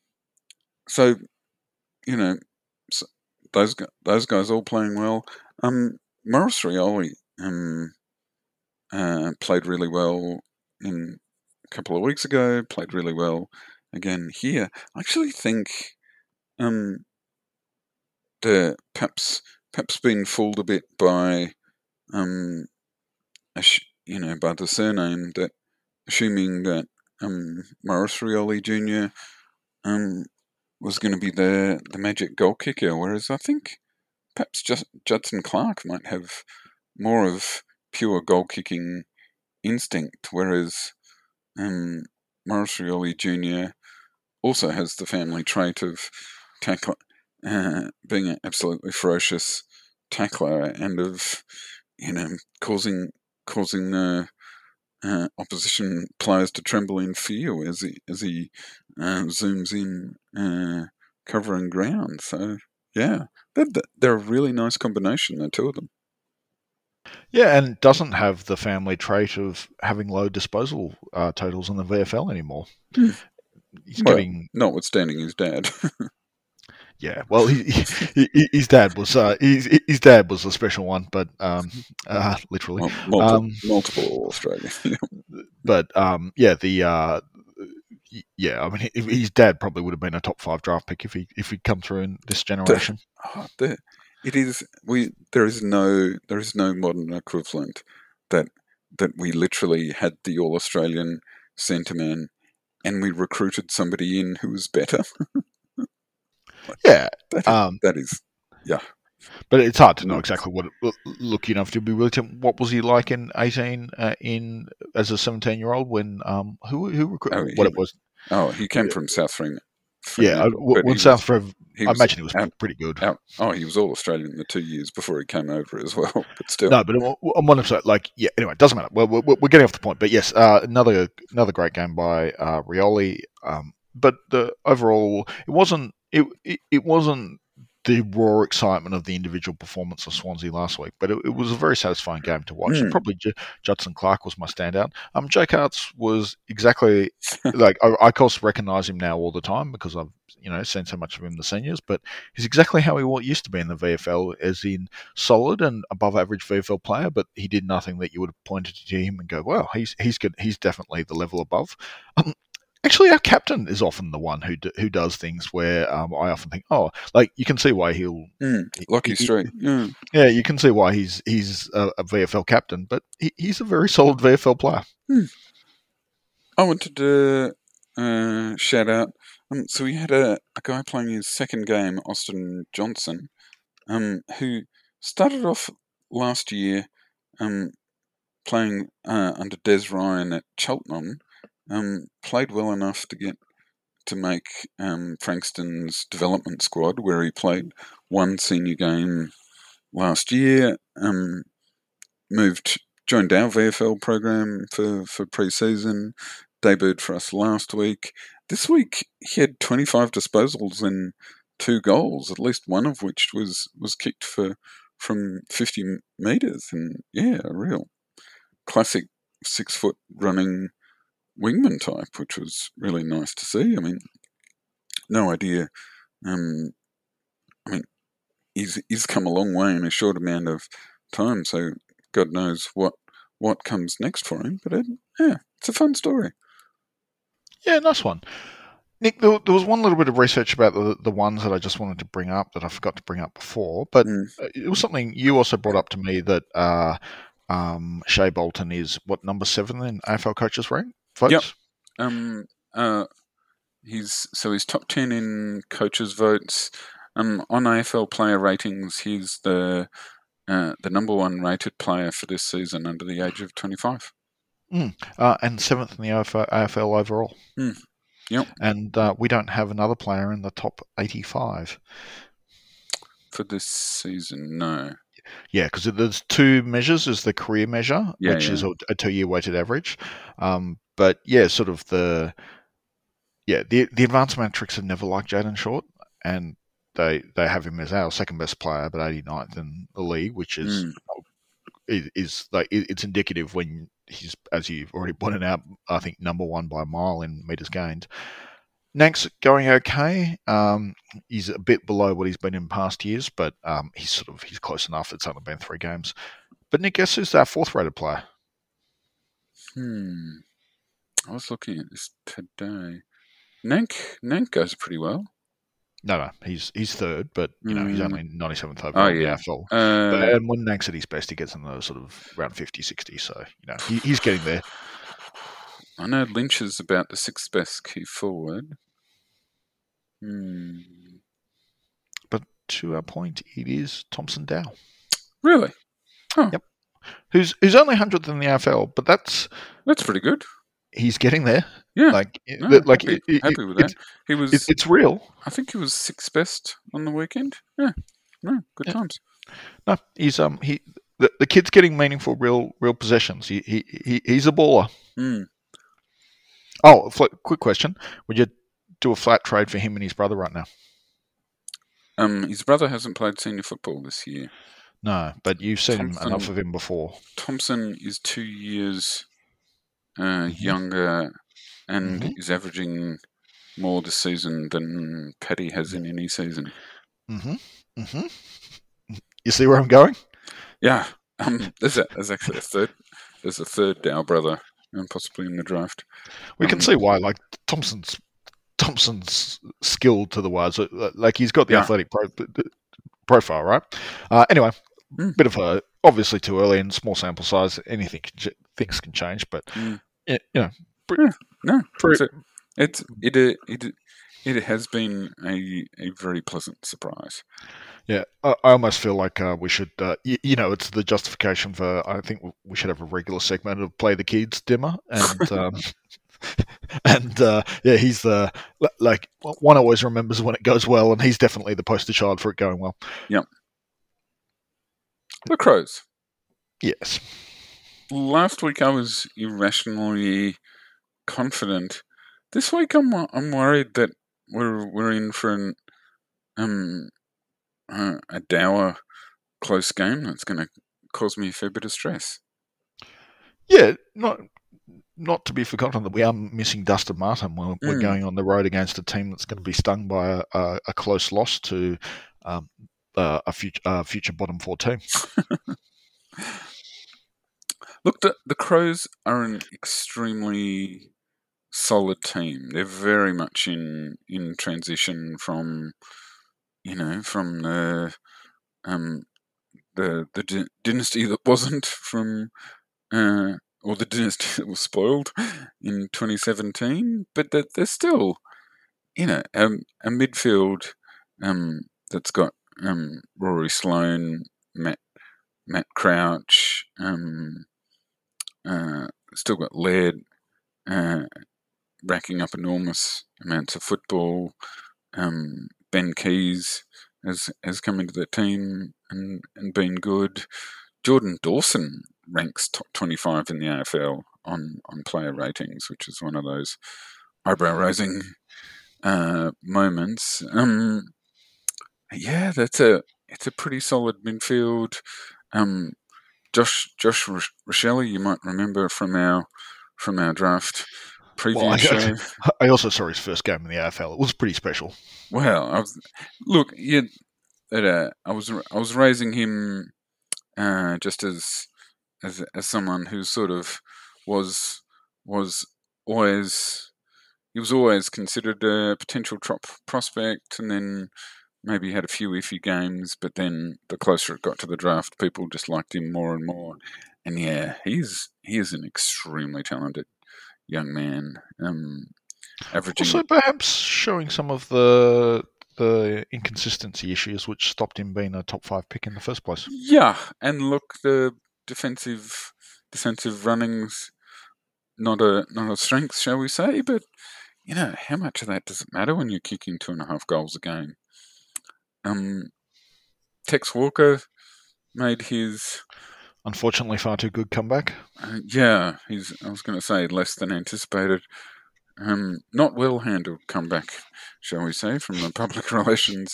So you know, so those those guys all playing well. Um, Maurice Rioli um uh, played really well in a couple of weeks ago. Played really well again here. I actually think um the perhaps perhaps been fooled a bit by um you know by the surname, that assuming that um Maurice Rioli Junior um was going to be the the magic goal kicker, whereas I think perhaps just Judson Clark might have more of pure goal kicking instinct, whereas um Maurice Rioli Junior also has the family trait of tackle, uh, being an absolutely ferocious tackler, and of you know causing causing the uh, opposition players to tremble in fear as he as he uh, zooms in, uh, covering ground. So yeah, they're, they're a really nice combination, the two of them. Yeah, and doesn't have the family trait of having low disposal uh, totals in the V F L anymore. Hmm. He's Well, getting notwithstanding his dad. yeah. Well, he, he, he, his dad was uh, his, his dad was a special one, but um, uh, literally, well, multiple, um, multiple Australian. but um, yeah, the uh, yeah, I mean, his dad probably would have been a top five draft pick if he if he'd come through in this generation. The, oh, the, it is we. There is no there is no modern equivalent that that we literally had the All Australian centre man, and we recruited somebody in who was better. Yeah, that is, um, that is yeah. But it's hard to know Nice. exactly what. It, look, you know, to be really, what was he like in eighteen uh, in as a seventeen year old when um who who recruited Oh, what he, it was? oh, he came from South Fremantle. Yeah, but when he South was Frev, he I was imagine he was out, pretty good. out. Oh, he was all Australian the two years before he came over as well. But still, No, but on one episode, like, yeah. Anyway, it doesn't matter. Well, we're, we're getting off the point. But yes, uh, another another great game by uh, Rioli. Um, but the overall, it wasn't it, it it wasn't the raw excitement of the individual performance of Swansea last week, but it, it was a very satisfying game to watch. mm. And probably J- Judson Clark was my standout. Um, Jake Hartz was exactly like I, I of course recognise him now all the time because I've you know seen so much of him in the seniors, but he's exactly how he used to be in the V F L, as in solid and above average V F L player. But he did nothing that you would have pointed to him and go, "Well, he's he's good. He's definitely the level above." Um, Actually, our captain is often the one who do, who does things where um, I often think, oh, like you can see why he'll Mm. Lucky he, Street. Yeah. yeah, you can see why he's he's a, a V F L captain, but he, he's a very solid V F L player. Hmm. I wanted to uh, shout out. Um, so we had a, a guy playing his second game, Austin Johnson, um, who started off last year um, playing uh, under Des Ryan at Cheltenham. Um, played well enough to get to make um, Frankston's development squad, where he played one senior game last year. Um, moved, joined our V F L program for for pre-season. Debuted for us last week. This week he had twenty-five disposals and two goals, at least one of which was was kicked for from fifty meters. And yeah, a real classic six foot running wingman type, which was really nice to see. I mean, no idea Um, I mean, he's he's come a long way in a short amount of time. So God knows what what comes next for him. But it, yeah, it's a fun story. Yeah, nice one. Nick, there, there was one little bit of research about the, the ones that I just wanted to bring up that I forgot to bring up before, but Mm. it was something you also brought up to me that uh, um, Shea Bolton is, what, number seven in A F L coaches rank votes? Yep. Um. Uh. He's so he's top ten in coaches' votes. Um. On A F L player ratings, he's the uh, the number one rated player for this season under the age of twenty-five. Mm. Uh, and seventh in the A F L overall. Mm. Yep. And uh, we don't have another player in the top eighty-five. For this season, no. Yeah, because there's two measures. There's the career measure, Yeah, which yeah. is a, a two-year weighted average. Um, but yeah, sort of the yeah the the advanced metrics have never liked Jaden Short, and they they have him as our second best player, but eighty-ninth in the league, which is Mm. is, is like it's indicative when he's, as you've already pointed out, I think number one by a mile in meters gained. Nank's going okay. Um, he's a bit below what he's been in past years, but um, he's sort of he's close enough. It's only been three games. But Nick, guess who's our fourth rated player? Hmm. I was looking at this today. Nank Nank goes pretty well. No, no, he's he's third, but you know he's Mm. only ninety-seventh overall Oh in the yeah. A F L. Uh, But and when Nank's at his best, he gets in the sort of around fifty, sixty. So you know he, he's getting there. I know Lynch is about the sixth best key forward. Hmm. But to our point, it is Thompson Dow. Really? Oh. Yep. Who's who's only hundredth in the A F L, but that's that's pretty good. He's getting there. Yeah. Like, no, like happy, it, it, happy with it, that. He was. It, it's real. I think he was sixth best on the weekend. Yeah. No, good yeah. times. No, he's um he the, the kid's getting meaningful, real real possessions. He he, he he's a baller. Mm. Oh, quick question: would you do a flat trade for him and his brother right now? Um, his brother hasn't played senior football this year. No, but you've seen Thompson, enough of him before. Thompson is two years uh, mm-hmm. younger and mm-hmm. is averaging more this season than Paddy has in any season. Mm-hmm. Mm-hmm. You see where I'm going? Yeah. Um, there's, a, there's actually a third. There's a third Dow brother, and possibly in the draft. We um, can see why. Like Thompson's Thompson's skilled to the wires. Like he's got the yeah. athletic pro, profile, right? Uh, anyway, mm. bit of a obviously too early and small sample size. Anything can, things can change, but mm. yeah, you know, yeah. no, it's, a, it's it it it it has been a a very pleasant surprise. Yeah, I, I almost feel like uh, we should, uh, you, you know, it's the justification for. I think we should have a regular segment of Play the Kids dimmer and. Um, And uh, yeah, he's the like one always remembers when it goes well, and he's definitely the poster child for it going well. Yep. The Crows. Yes. Last week I was irrationally confident. This week I'm I'm worried that we're we're in for an um uh, a dour close game that's going to cause me a fair bit of stress. Yeah, not. Not to be forgotten that we are missing Dustin Martin. We're, mm. we're going on the road against a team that's going to be stung by a, a, a close loss to um, uh, a future, uh, future bottom four team. Look, the, the Crows are an extremely solid team. They're very much in in transition from, you know, from the um the the d- dynasty that wasn't from. Uh, or the dynasty that was spoiled in twenty seventeen, but that they're still, you know, um, a midfield um, that's got um, Rory Sloane, Matt Matt Crouch, um, uh, still got Laird uh, racking up enormous amounts of football. Um, Ben Keys has has come into the team and, and been good. Jordan Dawson ranks top twenty-five in the A F L on, on player ratings, which is one of those eyebrow-raising uh, moments. Um, yeah, that's a it's a pretty solid midfield. Um, Josh Josh Rochelle, you might remember from our from our draft Well, I, previous show. I also saw his first game in the A F L. It was pretty special. Well, I was look. Yeah, uh, I was I was raising him uh, just as as as someone who sort of was was always he was always considered a potential top prospect, and then maybe had a few iffy games, but then the closer it got to the draft, people just liked him more and more. And yeah, he's he is an extremely talented young man, um, Also, averaging. perhaps showing some of the the inconsistency issues which stopped him being a top five pick in the first place. Yeah, and look, the defensive defensive runnings not a not a strength, shall we say? But you know, how much of that does it matter when you're kicking two and a half goals a game? Um, Tex Walker made his Unfortunately, far too good comeback. uh, yeah, he's I was going to say less than anticipated. Um, not well handled comeback, shall we say, from a public relations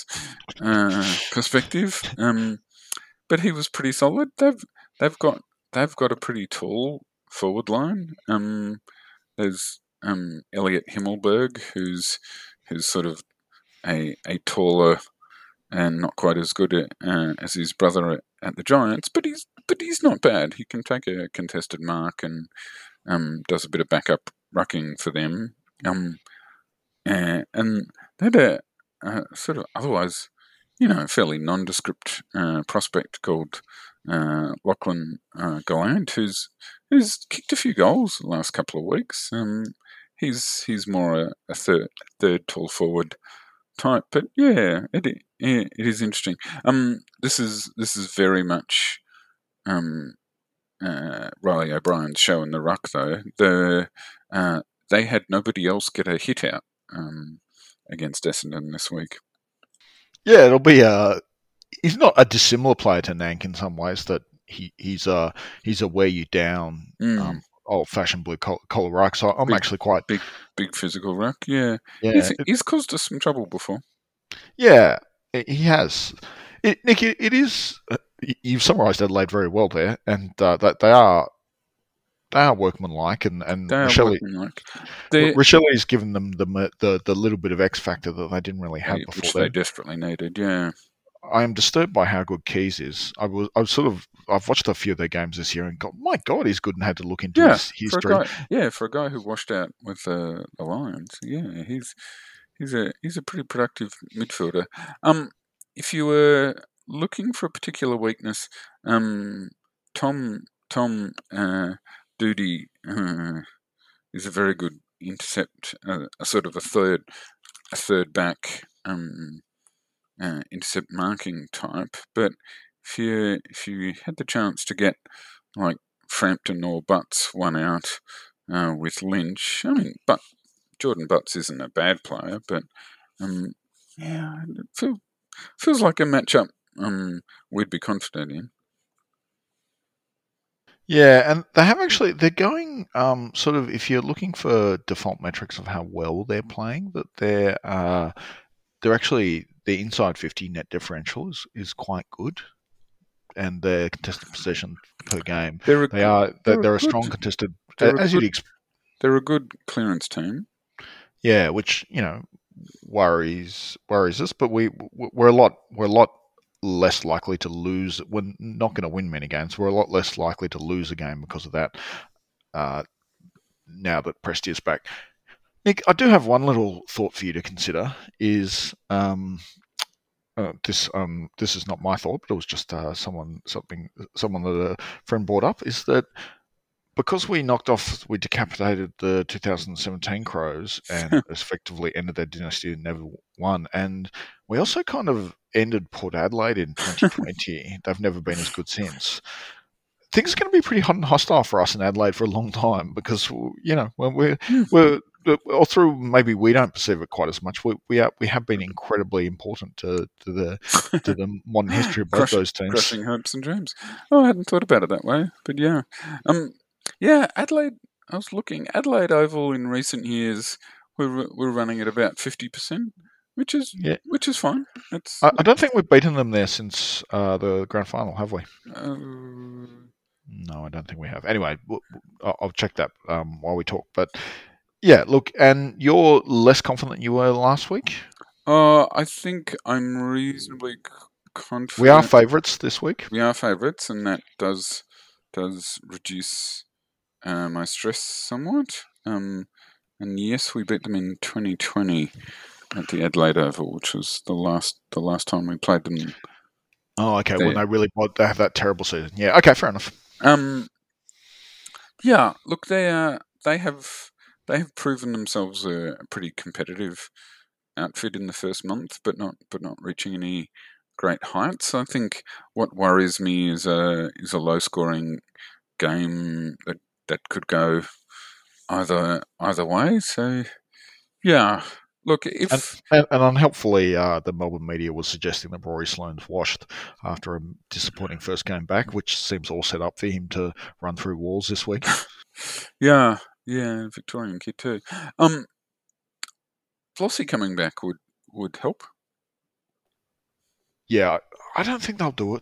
uh, perspective. Um, but he was pretty solid. They've they've got they've got a pretty tall forward line. Um, there's um, Elliot Himmelberg, who's who's sort of a a taller and not quite as good at, uh, as his brother at, at the Giants, but he's but he's not bad. He can take a contested mark and um, does a bit of backup rucking for them. Um, uh, and they had a, a sort of otherwise, you know, fairly nondescript uh, prospect called uh, Lachlan uh, Gallant, who's who's kicked a few goals the last couple of weeks. Um, he's he's more a, a third third tall forward type, but yeah, it it, it is interesting. Um, this is this is very much um uh, Riley O'Brien's show in the ruck, though. The uh, they had nobody else get a hit out um, against Essendon this week. Yeah, it'll be a. He's not a dissimilar player to Nank in some ways. That he he's a he's a wear you down, Mm. um, old fashioned blue collar ruck. So I'm Big- actually quite Big, big physical ruck. Yeah, yeah he's, it- he's caused us some trouble before. yeah he has. It, Nick, it, it is. uh, y- You've summarised Adelaide very well there, and uh, that they are they are workmanlike, and and They are Rochelle working like they, Rochelle's given them the m- the the little bit of X factor that they didn't really have they- before. which they then. desperately needed. Yeah, I am disturbed by how good Keys is. I was, I was sort of, I've watched a few of their games this year and got, my God, he's good, and had to look into yeah. his For a history. guy, yeah, for a guy who washed out with the, the Lions, yeah, he's he's a he's a pretty productive midfielder. Um, if you were looking for a particular weakness, um, Tom Tom uh, Doody uh, is a very good intercept, uh, a sort of a third a third back um, uh, intercept marking type. But if you if you had the chance to get like Frampton or Butts one out uh, with Lynch, I mean, but Jordan Butts isn't a bad player, but um, yeah, it feel, feels like a matchup um, we'd be confident in. Yeah, and they have actually, they're going um, sort of, if you're looking for default metrics of how well they're playing, that they're, uh, they're actually, the inside fifty net differential is, is quite good. And their contested possession per game, They're a, they are, they're, they're a they're a good- strong contested, they're a as you'd good- expect. they're a good clearance team. Yeah, which you know worries worries us, but we we're a lot we're a lot less likely to lose. We're not going to win many games. We're a lot less likely to lose a game because of that. Uh, now that Presti is back, Nick, I do have one little thought for you to consider. Is um, uh, this um, this is not my thought, but it was just uh, someone something someone that a friend brought up. Is that because we knocked off, we decapitated the two thousand seventeen Crows and effectively ended their dynasty and never won. And we also kind of ended Port Adelaide in twenty twenty. They've never been as good since. Things are going to be pretty hot and hostile for us in Adelaide for a long time because, you know, when we're, we're or through maybe we don't perceive it quite as much. We we, are, we have been incredibly important to, to the to the modern history of both Crushing- those teams. Crushing hopes and dreams. Oh, I hadn't thought about it that way, but yeah, um, yeah, Adelaide. I was looking Adelaide Oval in recent years. We're we're running at about fifty percent, which is Yeah. which is fine. It's I, I don't think we've beaten them there since uh, the grand final, have we? uh, No, I don't think we have. Anyway, w- w- I'll I'll check that um, while we talk. But Yeah, look, and you're less confident than you were last week? Uh, I think I'm reasonably confident. We are favourites this week. We are favourites, and that does does reduce uh, my stress somewhat. Um, and yes, we beat them in twenty twenty at the Adelaide Oval, which was the last the last time we played them. Oh, okay. There. When they really they have that terrible season. Yeah. Okay. Fair enough. Um. Yeah. Look, they uh, they have they have proven themselves a pretty competitive outfit in the first month, but not but not reaching any great heights. I think what worries me is a is a low scoring game that that could go either either way. So yeah. Look, if and, and, and unhelpfully, uh, the Melbourne media was suggesting that Rory Sloane's washed after a disappointing first game back, which seems all set up for him to run through walls this week. yeah, yeah, Victorian kid too. Um, Flossie coming back would, would help. Yeah, I don't think they'll do it.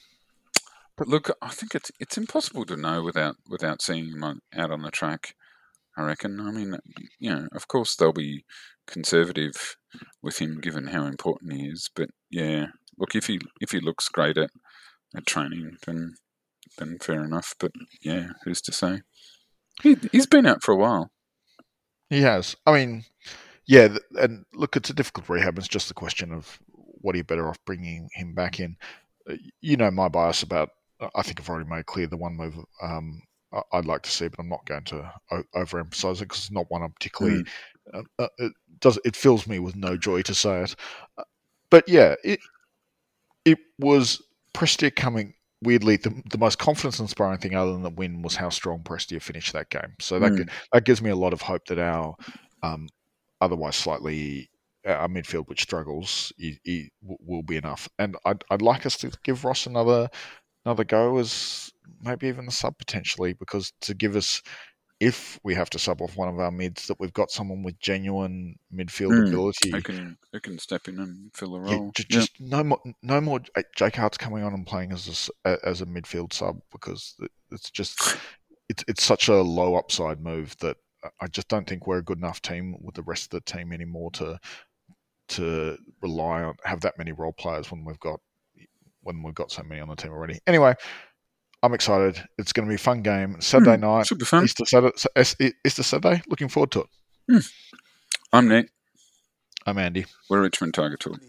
But look, I think it's it's impossible to know without without seeing him on, out on the track. I reckon. I mean, you know, of course they'll be conservative with him given how important he is. But yeah, look, if he if he looks great at, at training, then then fair enough. But yeah, who's to say? He he's been out for a while. He has. I mean, yeah, and look, it's a difficult rehab. It's just a question of what are you better off bringing him back in. You know my bias about. I think I've already made clear the one move um, I'd like to see, but I'm not going to overemphasize it because it's not one I'm particularly. Mm. Uh, uh, it does. It fills me with no joy to say it. Uh, but yeah, it it was Prestia coming. Weirdly, the, the most confidence-inspiring thing other than the win was how strong Prestia finished that game. So that mm. that gives me a lot of hope that our um, otherwise slightly our midfield, which struggles, he, he will be enough. And I'd I'd like us to give Ross another. Another go as maybe even a sub potentially, because to give us, if we have to sub off one of our mids, that we've got someone with genuine midfield mm, ability who can who can step in and fill the role. Yeah, just, yep. just no more, no more Jake Hart's coming on and playing as a as a midfield sub, because it's just it's it's such a low upside move that I just don't think we're a good enough team with the rest of the team anymore to to rely on have that many role players when we've got. when we've got so many on the team already. Anyway, I'm excited. It's going to be a fun game. Saturday mm, night. Should be fun. Easter Saturday. Easter Saturday. Looking forward to it. Mm. I'm Nick. I'm Andy. We're Richmond Tiger Talk.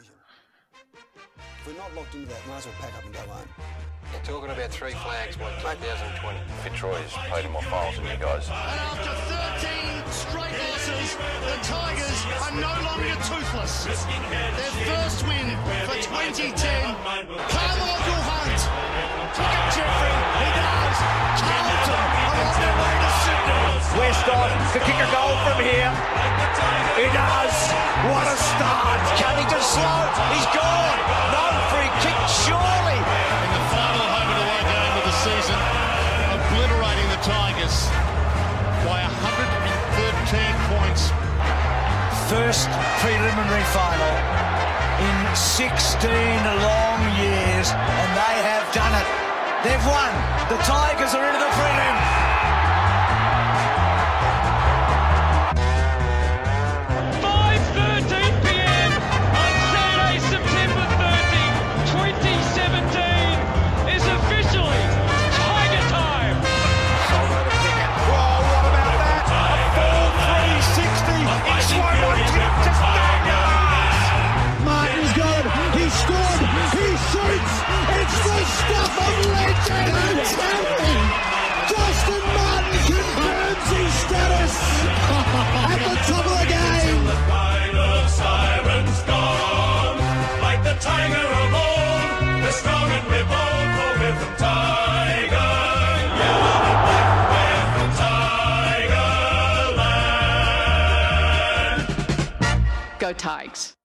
If we're not locked into that, might as well pack up and go home. You're talking about three flags by two thousand twenty. Fitzroy's played in more finals than you guys. And after thirteen straight losses, the Tigers are no longer toothless. Their first win for twenty ten. Carmichael Hunt. Look at Jeffrey. He does. Carlton are on their way to Sydney. Westhoff could kick a goal from here. He does. What a start. Cunnington slow. He's gone. No free kick, surely. In the final home and away game of the season, obliterating the Tigers by one hundred thirteen points. First preliminary final in sixteen long years, and they have done it. They've won. The Tigers are into the prelim. five thirteen p.m. on Saturday, September thirtieth, twenty seventeen is officially Tiger time. Solo to Pickett. Whoa, what about that? A full three sixty in slow motion to Stagnars. Martin's got it. He scored. He shoots. It's the stuff of legend. I'm telling you. Justin Martin confirms his status at the top of the game. The final siren's gone. Like the tiger of old, we're strong and we're bold, for we're from Tiger. Yellow and black, we're from Tiger Land. Go Tigers.